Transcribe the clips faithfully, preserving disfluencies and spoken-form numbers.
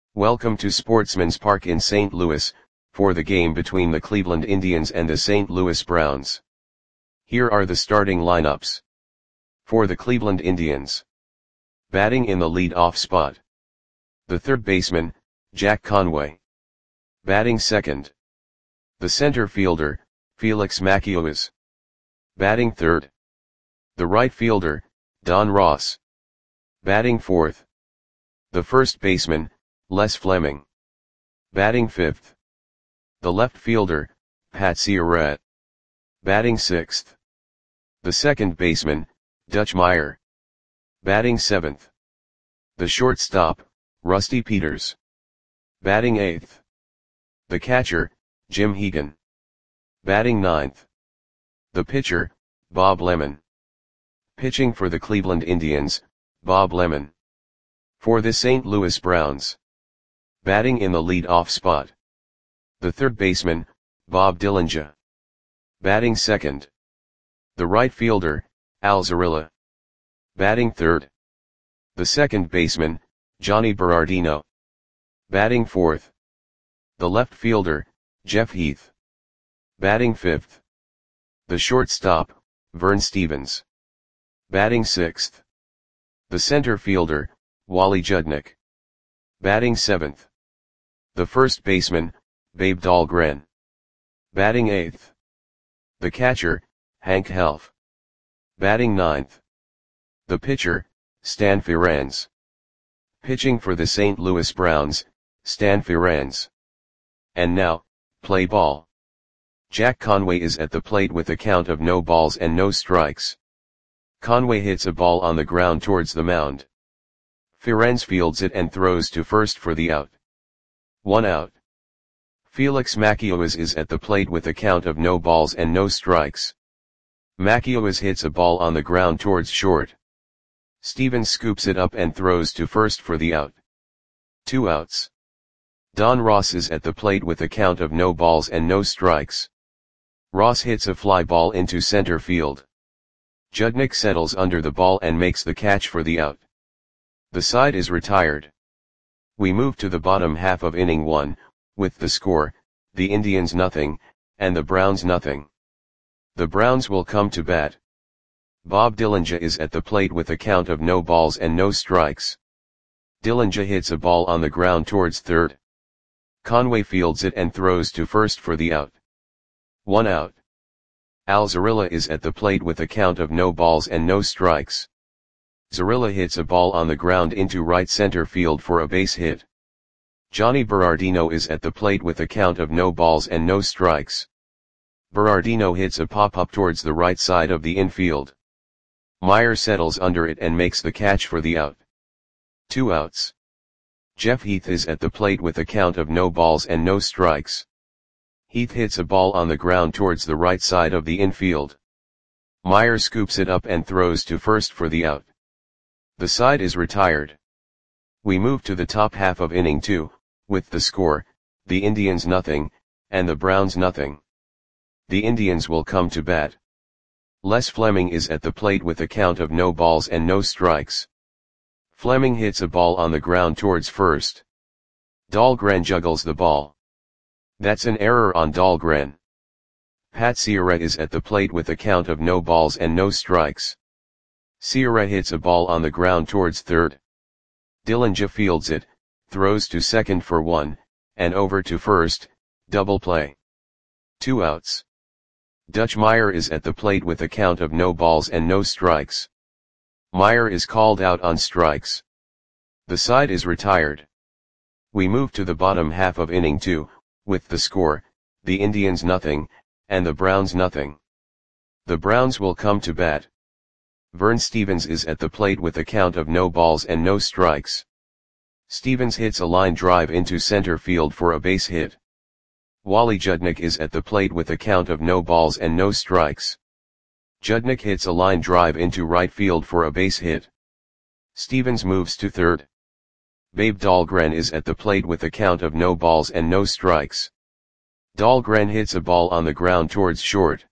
Welcome to Sportsman's Park in Saint Louis, for the game between the Cleveland Indians and the Saint Louis Browns. Here are the starting lineups. For the Cleveland Indians. Batting in the lead-off spot. The third baseman, Jack Conway. Batting second. The center fielder, Felix Macias. Batting third. The right fielder, Don Ross. Batting fourth. The first baseman, Les Fleming. Batting fifth. The left fielder, Pat Ciarrette. Batting sixth. The second baseman, Dutch Meyer. Batting seventh. The shortstop, Rusty Peters. Batting eighth. The catcher, Jim Hegan. Batting ninth. The pitcher, Bob Lemon. Pitching for the Cleveland Indians, Bob Lemon. For the Saint Louis Browns. Batting in the lead-off spot. The third baseman, Bob Dillinger. Batting second. The right fielder, Al Zarilla. Batting third. The second baseman, Johnny Berardino. Batting fourth. The left fielder, Jeff Heath. Batting fifth. The shortstop, Vern Stevens. Batting sixth. The center fielder, Wally Judnick. Batting seventh. The first baseman, Babe Dahlgren. Batting eighth. The catcher, Hank Helf. Batting ninth. The pitcher, Stan Firenze. Pitching for the Saint Louis Browns, Stan Firenze. And now, play ball. Jack Conway is at the plate with a count of no balls and no strikes. Conway hits a ball on the ground towards the mound. Firenze fields it and throws to first for the out. One out. Felix Macias is at the plate with a count of no balls and no strikes. Macias hits a ball on the ground towards short. Stevens scoops it up and throws to first for the out. Two outs. Don Ross is at the plate with a count of no balls and no strikes. Ross hits a fly ball into center field. Judnick settles under the ball and makes the catch for the out. The side is retired. We move to the bottom half of inning one, with the score, the Indians nothing, and the Browns nothing. The Browns will come to bat. Bob Dillinger is at the plate with a count of no balls and no strikes. Dillinger hits a ball on the ground towards third. Conway fields it and throws to first for the out. One out. Al Zarilla is at the plate with a count of no balls and no strikes. Zarilla hits a ball on the ground into right center field for a base hit. Johnny Berardino is at the plate with a count of no balls and no strikes. Berardino hits a pop-up towards the right side of the infield. Meyer settles under it and makes the catch for the out. Two outs. Jeff Heath is at the plate with a count of no balls and no strikes. Heath hits a ball on the ground towards the right side of the infield. Meyer scoops it up and throws to first for the out. The side is retired. We move to the top half of inning two, with the score, the Indians nothing, and the Browns nothing. The Indians will come to bat. Les Fleming is at the plate with a count of no balls and no strikes. Fleming hits a ball on the ground towards first. Dahlgren juggles the ball. That's an error on Dahlgren. Pat Ciarrette is at the plate with a count of no balls and no strikes. Ciarrette hits a ball on the ground towards third. Dillinger fields it, throws to second for one, and over to first, double play. Two outs. Dutch Meyer is at the plate with a count of no balls and no strikes. Meyer is called out on strikes. The side is retired. We move to the bottom half of inning two, with the score, the Indians nothing, and the Browns nothing. The Browns will come to bat. Vern Stevens is at the plate with a count of no balls and no strikes. Stevens hits a line drive into center field for a base hit. Wally Judnick is at the plate with a count of no balls and no strikes. Judnick hits a line drive into right field for a base hit. Stevens moves to third. Babe Dahlgren is at the plate with a count of no balls and no strikes. Dahlgren hits a ball on the ground towards short.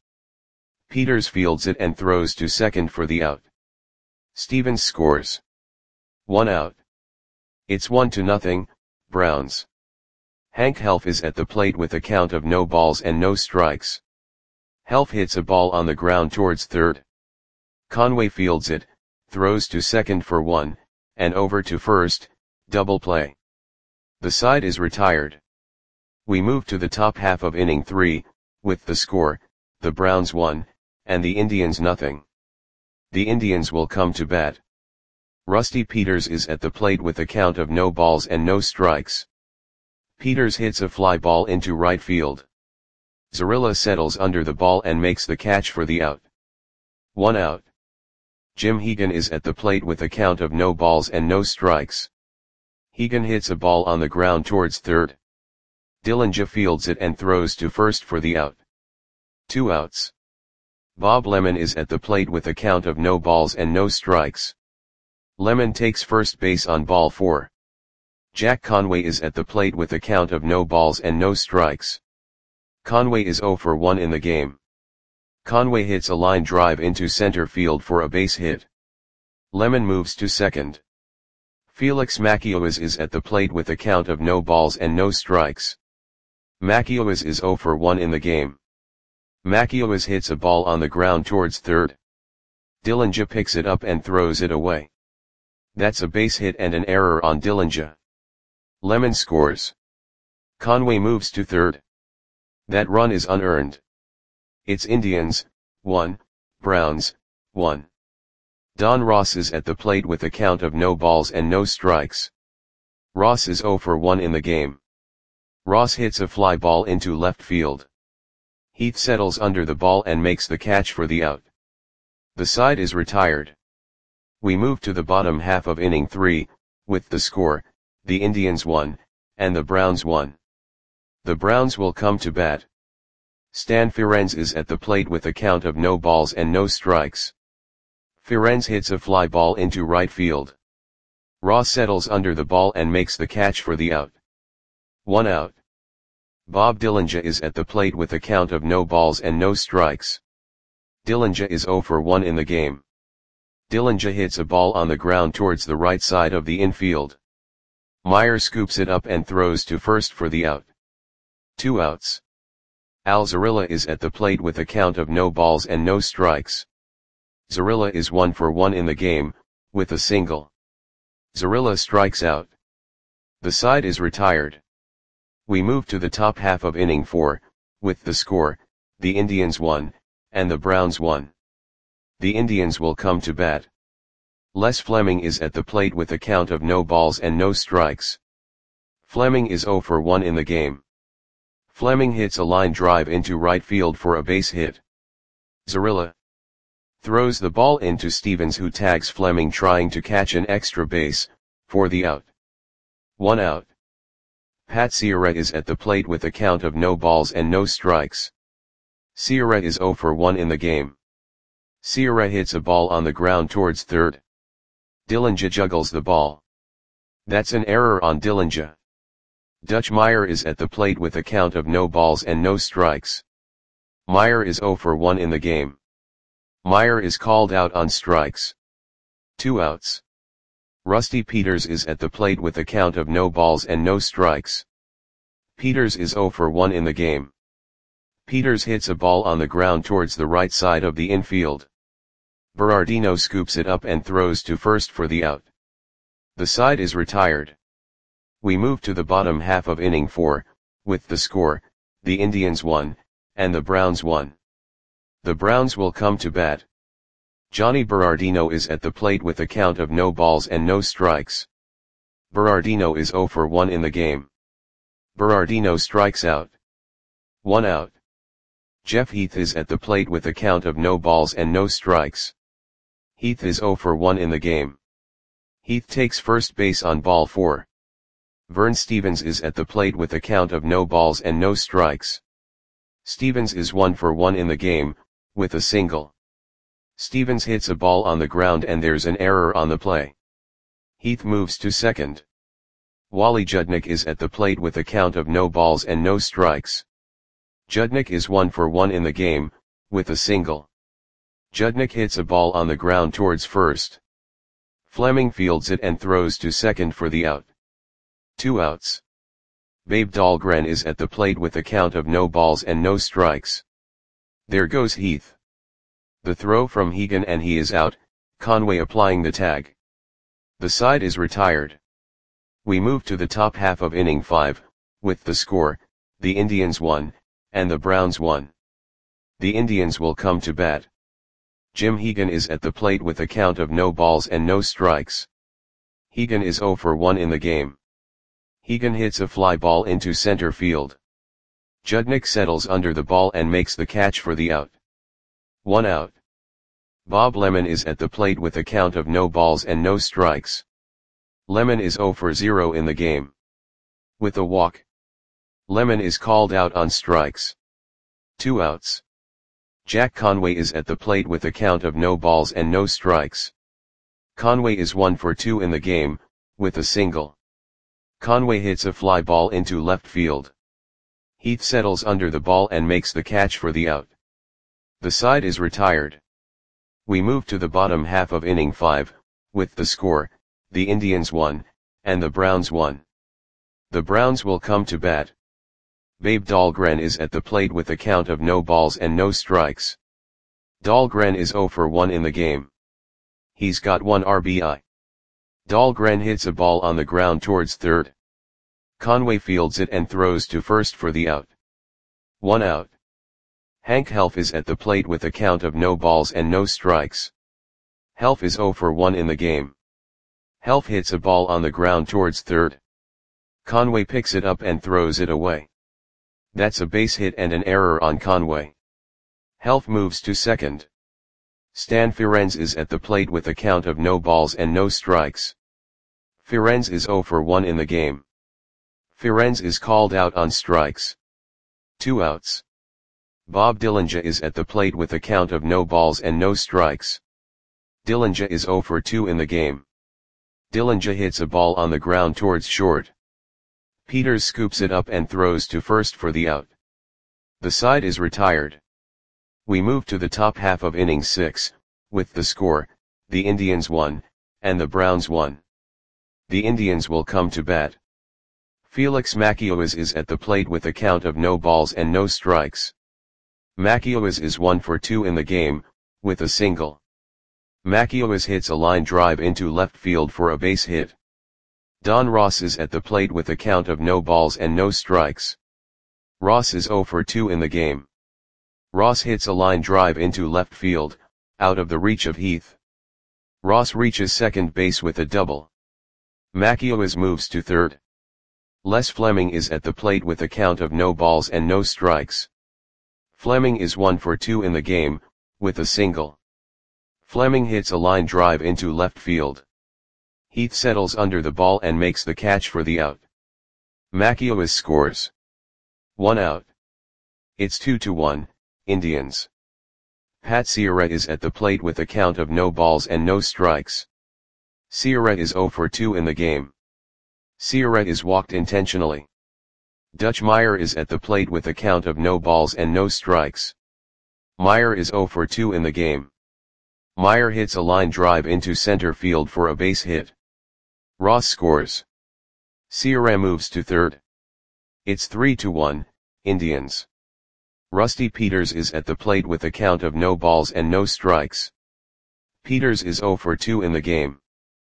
Peters fields it and throws to second for the out. Stevens scores. One out. It's one to nothing, Browns. Hank Helf is at the plate with a count of no balls and no strikes. Helf hits a ball on the ground towards third. Conway fields it, throws to second for one, and over to first, double play. The side is retired. We move to the top half of inning three, with the score, the Browns one, and the Indians nothing. The Indians will come to bat. Rusty Peters is at the plate with a count of no balls and no strikes. Peters hits a fly ball into right field. Zarilla settles under the ball and makes the catch for the out. One out. Jim Hegan is at the plate with a count of no balls and no strikes. Hegan hits a ball on the ground towards third. Dillinger fields it and throws to first for the out. Two outs. Bob Lemon is at the plate with a count of no balls and no strikes. Lemon takes first base on ball four. Jack Conway is at the plate with a count of no balls and no strikes. Conway is oh for one in the game. Conway hits a line drive into center field for a base hit. Lemon moves to second. Felix Macias is at the plate with a count of no balls and no strikes. Macias is oh for one in the game. Macias hits a ball on the ground towards third. Dillinger picks it up and throws it away. That's a base hit and an error on Dillinger. Lemon scores. Conway moves to third. That run is unearned. It's Indians, one, Browns, one. Don Ross is at the plate with a count of no balls and no strikes. Ross is oh for one in the game. Ross hits a fly ball into left field. Heath settles under the ball and makes the catch for the out. The side is retired. We move to the bottom half of inning three, with the score, the Indians one, and the Browns one. The Browns will come to bat. Stan Ferenz is at the plate with a count of no balls and no strikes. Ferenz hits a fly ball into right field. Ross settles under the ball and makes the catch for the out. One out. Bob Dillinger is at the plate with a count of no balls and no strikes. Dillinger is oh for one in the game. Dillinger hits a ball on the ground towards the right side of the infield. Meyer scoops it up and throws to first for the out. Two outs. Al Zarilla is at the plate with a count of no balls and no strikes. Zarilla is one for one in the game, with a single. Zarilla strikes out. The side is retired. We move to the top half of inning four, with the score, the Indians one, and the Browns one. The Indians will come to bat. Les Fleming is at the plate with a count of no balls and no strikes. Fleming is oh for one in the game. Fleming hits a line drive into right field for a base hit. Zarilla throws the ball into Stevens, who tags Fleming trying to catch an extra base, for the out. One out. Pat Ciarrette is at the plate with a count of no balls and no strikes. Ciarrette is oh for one in the game. Ciarrette hits a ball on the ground towards third. Dillinger juggles the ball. That's an error on Dillinger. Dutch Meyer is at the plate with a count of no balls and no strikes. Meyer is oh for one in the game. Meyer is called out on strikes. Two outs. Rusty Peters is at the plate with a count of no balls and no strikes. Peters is oh for one in the game. Peters hits a ball on the ground towards the right side of the infield. Berardino scoops it up and throws to first for the out. The side is retired. We move to the bottom half of inning four, with the score, the Indians one, and the Browns one. The Browns will come to bat. Johnny Berardino is at the plate with a count of no balls and no strikes. Berardino is oh for one in the game. Berardino strikes out. One out. Jeff Heath is at the plate with a count of no balls and no strikes. Heath is oh for one in the game. Heath takes first base on ball four. Vern Stevens is at the plate with a count of no balls and no strikes. Stevens is one for one in the game, with a single. Stevens hits a ball on the ground and there's an error on the play. Heath moves to second. Wally Judnick is at the plate with a count of no balls and no strikes. Judnick is one for one in the game, with a single. Judnick hits a ball on the ground towards first. Fleming fields it and throws to second for the out. Two outs. Babe Dahlgren is at the plate with a count of no balls and no strikes. There goes Heath. The throw from Hegan and he is out, Conway applying the tag. The side is retired. We move to the top half of inning five, with the score, the Indians won, and the Browns won. The Indians will come to bat. Jim Hegan is at the plate with a count of no balls and no strikes. Hegan is oh for one in the game. Hegan hits a fly ball into center field. Judnick settles under the ball and makes the catch for the out. One out. Bob Lemon is at the plate with a count of no balls and no strikes. Lemon is oh for zero in the game. With a walk. Lemon is called out on strikes. Two outs. Jack Conway is at the plate with a count of no balls and no strikes. Conway is one for two in the game, with a single. Conway hits a fly ball into left field. Heath settles under the ball and makes the catch for the out. The side is retired. We move to the bottom half of inning five, with the score, the Indians won, and the Browns won. The Browns will come to bat. Babe Dahlgren is at the plate with a count of no balls and no strikes. Dahlgren is oh for one in the game. He's got one R B I. Dahlgren hits a ball on the ground towards third. Conway fields it and throws to first for the out. One out. Hank Helf is at the plate with a count of no balls and no strikes. Helf is oh for one in the game. Helf hits a ball on the ground towards third. Conway picks it up and throws it away. That's a base hit and an error on Conway. Helf moves to second. Stan Ferenz is at the plate with a count of no balls and no strikes. Ferenz is oh for one in the game. Ferenz is called out on strikes. Two outs. Bob Dillinger is at the plate with a count of no balls and no strikes. Dillinger is oh for two in the game. Dillinger hits a ball on the ground towards short. Peters scoops it up and throws to first for the out. The side is retired. We move to the top half of inning six, with the score, the Indians won, and the Browns won. The Indians will come to bat. Felix Macias is at the plate with a count of no balls and no strikes. Macias is one for two in the game, with a single. Macias hits a line drive into left field for a base hit. Don Ross is at the plate with a count of no balls and no strikes. Ross is oh for two in the game. Ross hits a line drive into left field, out of the reach of Heath. Ross reaches second base with a double. Macias moves to third. Les Fleming is at the plate with a count of no balls and no strikes. Fleming is one for two in the game, with a single. Fleming hits a line drive into left field. Heath settles under the ball and makes the catch for the out. Macias scores. One out. It's two to one, Indians. Pat Sierra is at the plate with a count of no balls and no strikes. Sierra is oh for two in the game. Sierra is walked intentionally. Dutch Meyer is at the plate with a count of no balls and no strikes. Meyer is oh for two in the game. Meyer hits a line drive into center field for a base hit. Ross scores. Sierra moves to third. It's three to one, Indians. Rusty Peters is at the plate with a count of no balls and no strikes. Peters is oh for two in the game.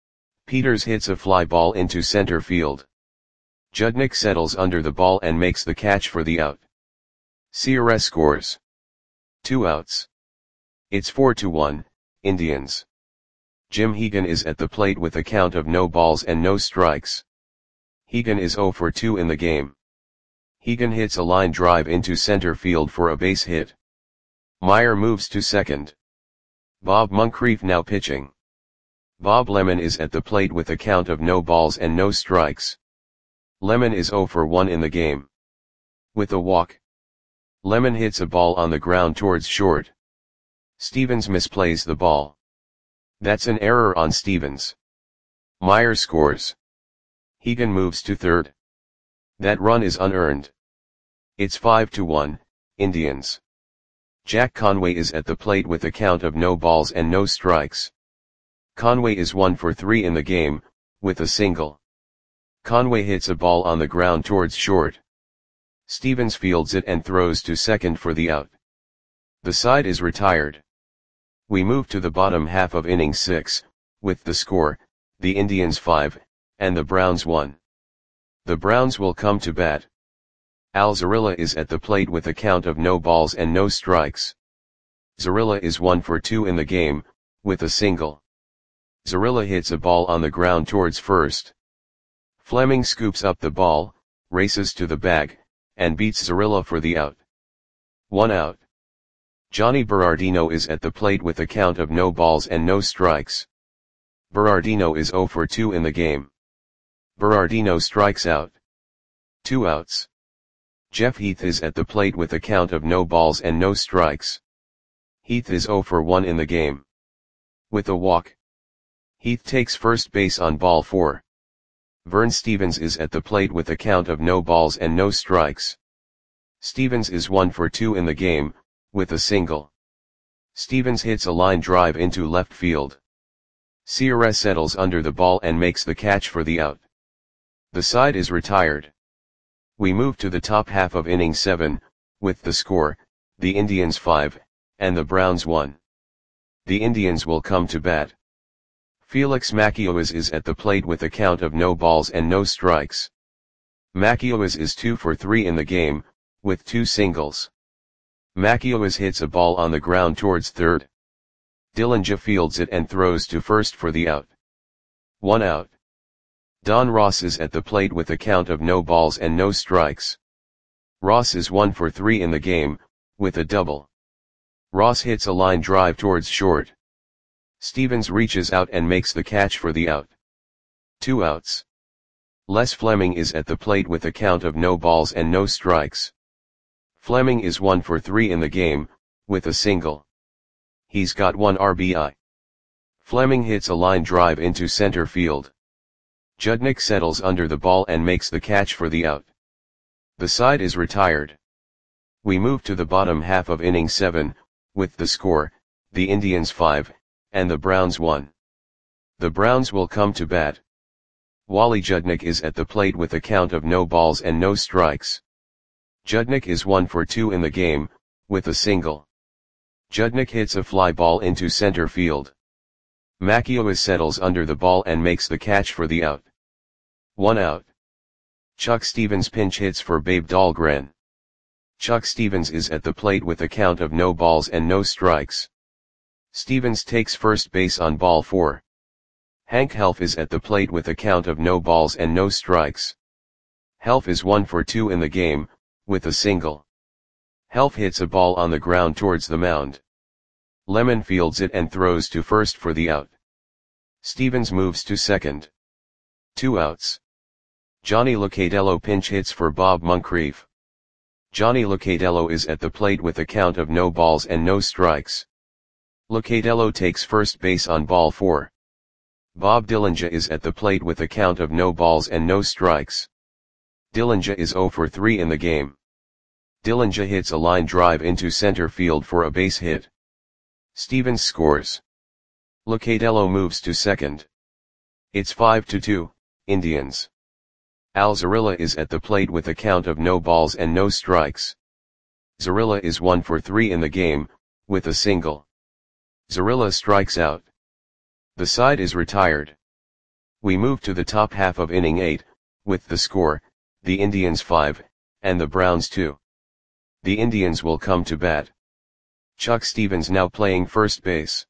Peters hits a fly ball into center field. Judnick settles under the ball and makes the catch for the out. Sierra scores. Two outs. It's four to one, Indians. Jim Hegan is at the plate with a count of no balls and no strikes. Hegan is oh for two in the game. Hegan hits a line drive into center field for a base hit. Meyer moves to second. Bob Moncrief now pitching. Bob Lemon is at the plate with a count of no balls and no strikes. Lemon is oh for one in the game. With a walk. Lemon hits a ball on the ground towards short. Stevens misplays the ball. That's an error on Stevens. Meyer scores. Hegan moves to third. That run is unearned. It's five to one, Indians. Jack Conway is at the plate with a count of no balls and no strikes. Conway is one for three in the game, with a single. Conway hits a ball on the ground towards short. Stevens fields it and throws to second for the out. The side is retired. We move to the bottom half of inning six, with the score, the Indians five, and the Browns one. The Browns will come to bat. Al Zarilla is at the plate with a count of no balls and no strikes. Zarilla is one for two in the game, with a single. Zarilla hits a ball on the ground towards first. Fleming scoops up the ball, races to the bag, and beats Zarilla for the out. One out. Johnny Berardino is at the plate with a count of no balls and no strikes. Berardino is zero for two in the game. Berardino strikes out. Two outs. Jeff Heath is at the plate with a count of no balls and no strikes. Heath is zero for one in the game. With a walk. Heath takes first base on ball four. Vern Stevens is at the plate with a count of no balls and no strikes. Stevens is one for two in the game, with a single. Stevens hits a line drive into left field. Sierra settles under the ball and makes the catch for the out. The side is retired. We move to the top half of inning seven, with the score, the Indians five, and the Browns one. The Indians will come to bat. Felix Macias is at the plate with a count of no balls and no strikes. Macias is two for three in the game, with two singles. Macias hits a ball on the ground towards third. Dillinger fields it and throws to first for the out. One out. Don Ross is at the plate with a count of no balls and no strikes. Ross is one for three in the game, with a double. Ross hits a line drive towards short. Stevens reaches out and makes the catch for the out. Two outs. Les Fleming is at the plate with a count of no balls and no strikes. Fleming is one for three in the game, with a single. He's got one R B I. Fleming hits a line drive into center field. Judnick settles under the ball and makes the catch for the out. The side is retired. We move to the bottom half of inning seven, with the score, the Indians five, and the Browns one. The Browns will come to bat. Wally Judnick is at the plate with a count of no balls and no strikes. Judnick is one for two in the game, with a single. Judnick hits a fly ball into center field. Macias settles under the ball and makes the catch for the out. One out. Chuck Stevens pinch hits for Babe Dahlgren. Chuck Stevens is at the plate with a count of no balls and no strikes. Stevens takes first base on ball four. Hank Helf is at the plate with a count of no balls and no strikes. Helf is one for two in the game, with a single. Helf hits a ball on the ground towards the mound. Lemon fields it and throws to first for the out. Stevens moves to second. Two outs. Johnny Locatello pinch hits for Bob Moncrief. Johnny Locatello is at the plate with a count of no balls and no strikes. Locatello takes first base on ball four. Bob Dillinger is at the plate with a count of no balls and no strikes. Dillinger is zero for three in the game. Dillinger hits a line drive into center field for a base hit. Stevens scores. Locatello moves to second. It's five to two, Indians. Al Zarilla is at the plate with a count of no balls and no strikes. Zarilla is one for three in the game, with a single. Zarilla strikes out. The side is retired. We move to the top half of inning eight, with the score, the Indians five, and the Browns two. The Indians will come to bat. Chuck Stevens now playing first base.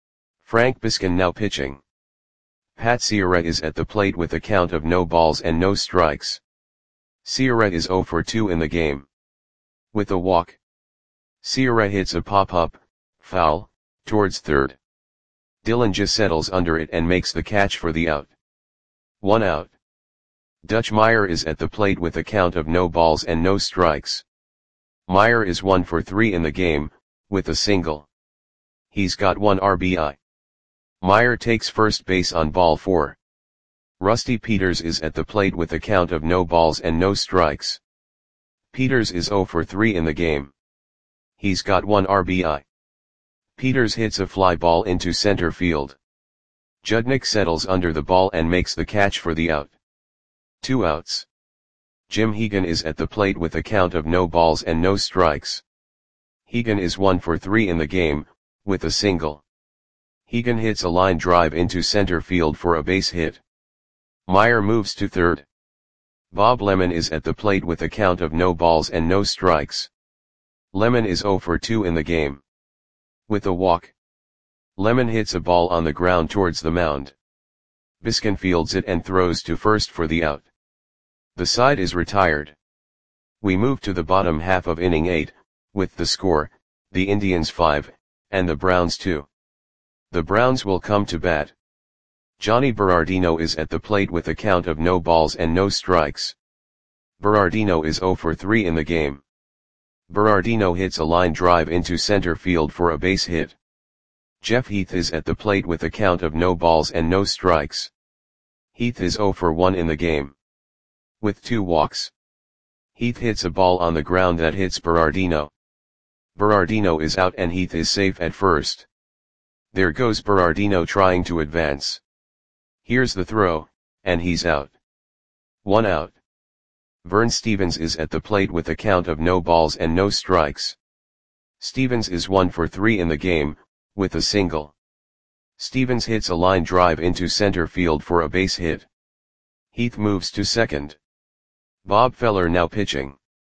Frank Biskin now pitching. Pat Sierra is at the plate with a count of no balls and no strikes. Sierra is zero for two in the game. With a walk. Sierra hits a pop-up, foul, towards third. Dillinger settles under it and makes the catch for the out. One out. Dutch Meyer is at the plate with a count of no balls and no strikes. Meyer is one for three in the game, with a single. He's got one R B I. Meyer takes first base on ball four. Rusty Peters is at the plate with a count of no balls and no strikes. Peters is zero for three in the game. He's got one R B I. Peters hits a fly ball into center field. Judnick settles under the ball and makes the catch for the out. Two outs. Jim Hegan is at the plate with a count of no balls and no strikes. Hegan is one for three in the game, with a single. Hegan hits a line drive into center field for a base hit. Meyer moves to third. Bob Lemon is at the plate with a count of no balls and no strikes. Lemon is oh for two in the game. With a walk. Lemon hits a ball on the ground towards the mound. Biskin fields it and throws to first for the out. The side is retired. We move to the bottom half of inning eight, with the score, the Indians five, and the Browns two. The Browns will come to bat. Johnny Berardino is at the plate with a count of no balls and no strikes. Berardino is oh for three in the game. Berardino hits a line drive into center field for a base hit. Jeff Heath is at the plate with a count of no balls and no strikes. Heath is oh for one in the game. With two walks. Heath hits a ball on the ground that hits Berardino. Berardino is out and Heath is safe at first. There goes Berardino trying to advance. Here's the throw, and he's out. One out. Vern Stevens is at the plate with a count of no balls and no strikes. Stevens is one for three in the game, with a single. Stevens hits a line drive into center field for a base hit. Heath moves to second. Bob Feller now pitching.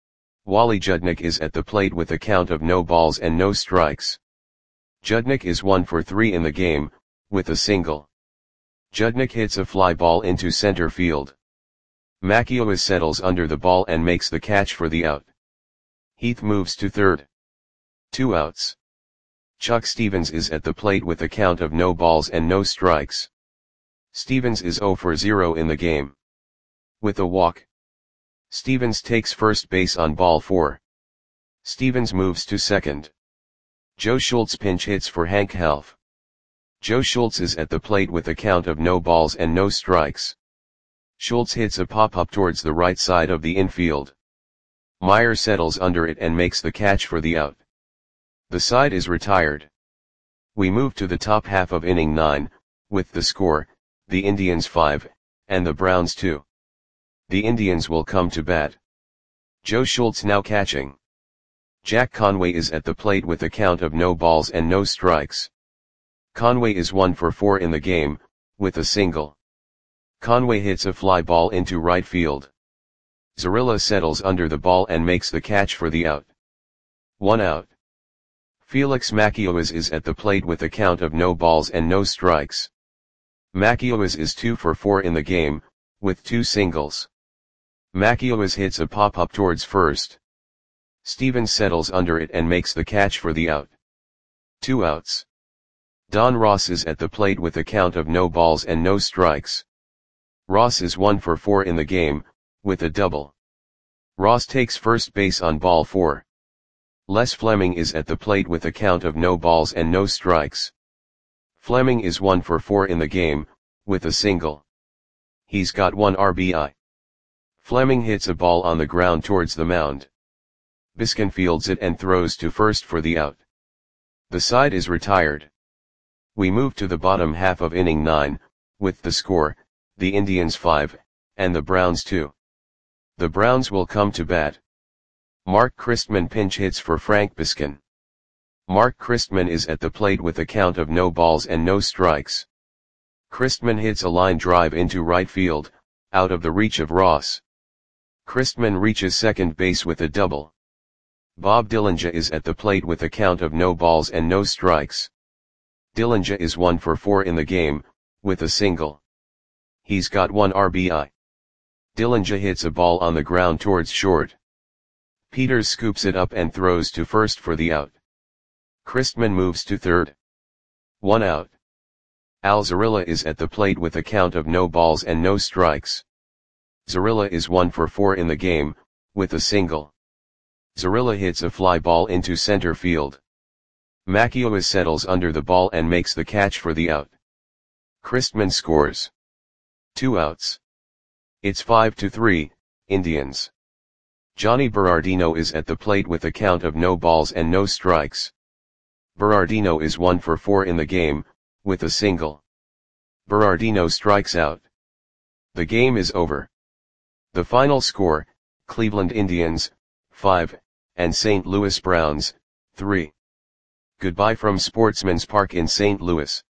Wally Judnick is at the plate with a count of no balls and no strikes. Judnick is one for three in the game, with a single. Judnick hits a fly ball into center field. Macchio settles under the ball and makes the catch for the out. Heath moves to third. Two outs. Chuck Stevens is at the plate with a count of no balls and no strikes. Stevens is oh for zero in the game. With a walk. Stevens takes first base on ball four. Stevens moves to second. Joe Schultz pinch hits for Hank Half. Joe Schultz is at the plate with a count of no balls and no strikes. Schultz hits a pop-up towards the right side of the infield. Meyer settles under it and makes the catch for the out. The side is retired. We move to the top half of inning nine, with the score, the Indians five, and the Browns two. The Indians will come to bat. Joe Schultz now catching. Jack Conway is at the plate with a count of no balls and no strikes. Conway is one for four in the game, with a single. Conway hits a fly ball into right field. Zarilla settles under the ball and makes the catch for the out. One out. Felix Macchioas is at the plate with a count of no balls and no strikes. Macchioas is two for four in the game, with two singles. Macchioas hits a pop-up towards first. Stevens settles under it and makes the catch for the out. Two outs. Don Ross is at the plate with a count of no balls and no strikes. Ross is one for four in the game, with a double. Ross takes first base on ball four. Les Fleming is at the plate with a count of no balls and no strikes. Fleming is one for four in the game, with a single. He's got one R B I. Fleming hits a ball on the ground towards the mound. Biskin fields it and throws to first for the out. The side is retired. We move to the bottom half of inning nine, with the score, the Indians five, and the Browns two. The Browns will come to bat. Mark Christman pinch hits for Frank Biskin. Mark Christman is at the plate with a count of no balls and no strikes. Christman hits a line drive into right field, out of the reach of Ross. Christman reaches second base with a double. Bob Dillinger is at the plate with a count of no balls and no strikes. Dillinger is one for four in the game, with a single. He's got one R B I. Dillinger hits a ball on the ground towards short. Peters scoops it up and throws to first for the out. Christman moves to third. One out. Al Zarilla is at the plate with a count of no balls and no strikes. Zarilla is one for four in the game, with a single. Zarilla hits a fly ball into center field. Macchio settles under the ball and makes the catch for the out. Christman scores. Two outs. It's five to three, Indians. Johnny Berardino is at the plate with a count of no balls and no strikes. Berardino is one for four in the game, with a single. Berardino strikes out. The game is over. The final score, Cleveland Indians, five, and Saint Louis Browns, three. Goodbye from Sportsman's Park in Saint Louis.